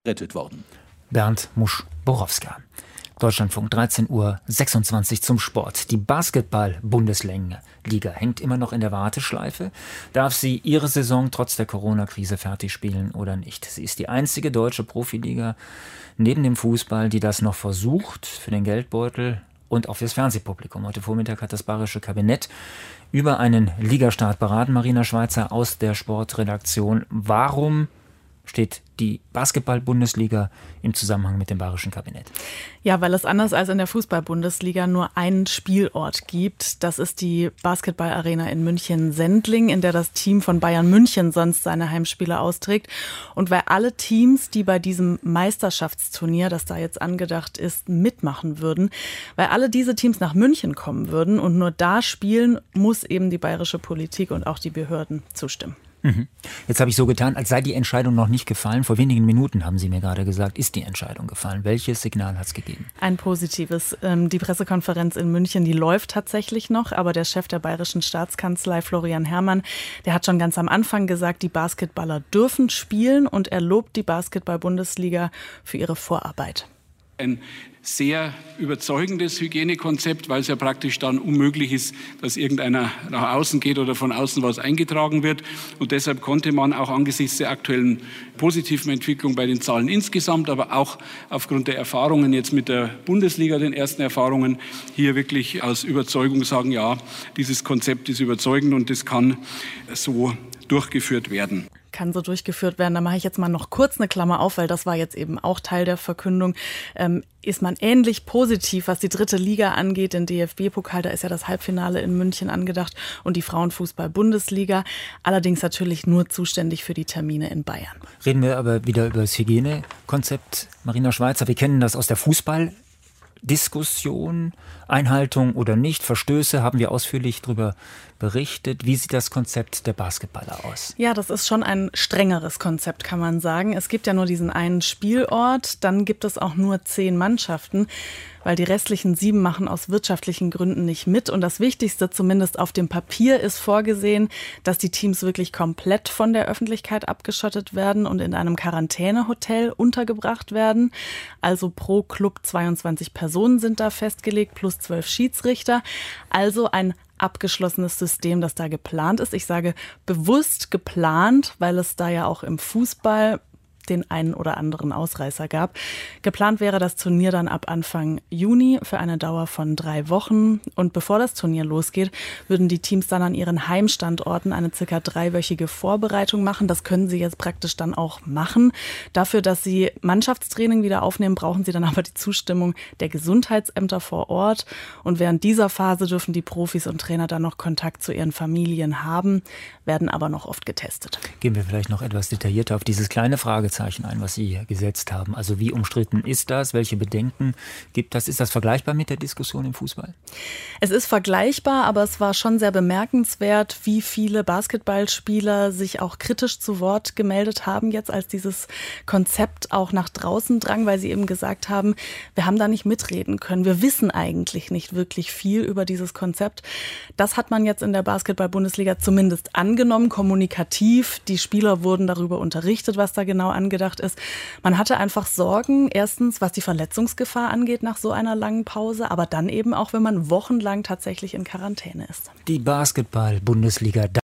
gerettet worden. Bernd Musch-Borowska. Deutschlandfunk, 13:26 Uhr zum Sport. Die Basketball-Bundesliga hängt immer noch in der Warteschleife. Darf sie ihre Saison trotz der Corona-Krise fertig spielen oder nicht? Sie ist die einzige deutsche Profiliga neben dem Fußball, die das noch versucht, für den Geldbeutel und auch fürs Fernsehpublikum. Heute Vormittag hat das Bayerische Kabinett über einen Ligastart beraten. Marina Schweizer aus der Sportredaktion. Warum steht die Basketball-Bundesliga im Zusammenhang mit dem Bayerischen Kabinett? Ja, weil es anders als in der Fußball-Bundesliga nur einen Spielort gibt. Das ist die Basketball-Arena in München-Sendling, in der das Team von Bayern München sonst seine Heimspiele austrägt. Und weil alle Teams, die bei diesem Meisterschaftsturnier, das da jetzt angedacht ist, mitmachen würden, weil alle diese Teams nach München kommen würden und nur da spielen, muss eben die bayerische Politik und auch die Behörden zustimmen. Jetzt habe ich so getan, als sei die Entscheidung noch nicht gefallen. Vor wenigen Minuten, haben Sie mir gerade gesagt, ist die Entscheidung gefallen. Welches Signal hat es gegeben? Ein positives. Die Pressekonferenz in München, die läuft tatsächlich noch. Aber der Chef der Bayerischen Staatskanzlei, Florian Herrmann, der hat schon ganz am Anfang gesagt, die Basketballer dürfen spielen. Und er lobt die Basketball-Bundesliga für ihre Vorarbeit. Ein sehr überzeugendes Hygienekonzept, weil es ja praktisch dann unmöglich ist, dass irgendeiner nach außen geht oder von außen was eingetragen wird. Und deshalb konnte man auch angesichts der aktuellen positiven Entwicklung bei den Zahlen insgesamt, aber auch aufgrund der Erfahrungen jetzt mit der Bundesliga, den ersten Erfahrungen, hier wirklich aus Überzeugung sagen, ja, dieses Konzept ist überzeugend und das kann so durchgeführt werden. Kann so durchgeführt werden. Da mache ich jetzt mal noch kurz eine Klammer auf, weil das war jetzt eben auch Teil der Verkündung. Ist man ähnlich positiv, was die dritte Liga angeht, den DFB-Pokal, da ist ja das Halbfinale in München angedacht und die Frauenfußball-Bundesliga, allerdings natürlich nur zuständig für die Termine in Bayern. Reden wir aber wieder über das Hygienekonzept. Marina Schweizer, wir kennen das aus der Fußballdiskussion, Einhaltung oder nicht, Verstöße, haben wir ausführlich darüber berichtet. Wie sieht das Konzept der Basketballer aus? Ja, das ist schon ein strengeres Konzept, kann man sagen. Es gibt ja nur diesen einen Spielort, dann gibt es auch nur 10 Mannschaften, weil die restlichen 7 machen aus wirtschaftlichen Gründen nicht mit. Und das Wichtigste, zumindest auf dem Papier, ist vorgesehen, dass die Teams wirklich komplett von der Öffentlichkeit abgeschottet werden und in einem Quarantänehotel untergebracht werden. Also pro Club 22 Personen sind da festgelegt, plus 12 Schiedsrichter. Also ein abgeschlossenes System, das da geplant ist. Ich sage bewusst geplant, weil es da ja auch im Fußball den einen oder anderen Ausreißer gab. Geplant wäre das Turnier dann ab Anfang Juni für eine Dauer von 3 Wochen. Und bevor das Turnier losgeht, würden die Teams dann an ihren Heimstandorten eine circa 3-wöchige Vorbereitung machen. Das können sie jetzt praktisch dann auch machen. Dafür, dass sie Mannschaftstraining wieder aufnehmen, brauchen sie dann aber die Zustimmung der Gesundheitsämter vor Ort. Und während dieser Phase dürfen die Profis und Trainer dann noch Kontakt zu ihren Familien haben, werden aber noch oft getestet. Gehen wir vielleicht noch etwas detaillierter auf dieses kleine Fragezeichen ein, was Sie gesetzt haben. Also wie umstritten ist das? Welche Bedenken gibt das? Ist das vergleichbar mit der Diskussion im Fußball? Es ist vergleichbar, aber es war schon sehr bemerkenswert, wie viele Basketballspieler sich auch kritisch zu Wort gemeldet haben jetzt, als dieses Konzept auch nach draußen drang, weil sie eben gesagt haben, wir haben da nicht mitreden können. Wir wissen eigentlich nicht wirklich viel über dieses Konzept. Das hat man jetzt in der Basketball-Bundesliga zumindest angenommen, kommunikativ. Die Spieler wurden darüber unterrichtet, was da genau angedacht ist. Man hatte einfach Sorgen, erstens, was die Verletzungsgefahr angeht nach so einer langen Pause, aber dann eben auch, wenn man wochenlang tatsächlich in Quarantäne ist. Die Basketball-Bundesliga